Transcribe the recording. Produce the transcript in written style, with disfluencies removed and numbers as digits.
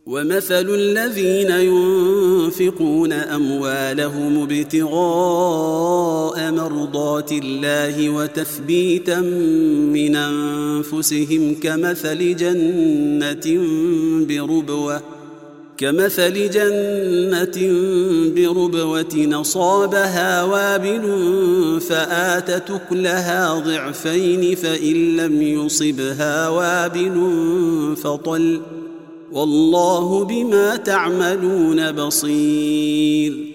ومثل الذين ينفقون أموالهم ابتغاء مرضات الله وتثبيتا من أنفسهم كمثل جنة بربوة أصابها وابل فآتت أكلها ضعفين فإن لم يصبها وابل فطل والله بما تعملون بصير.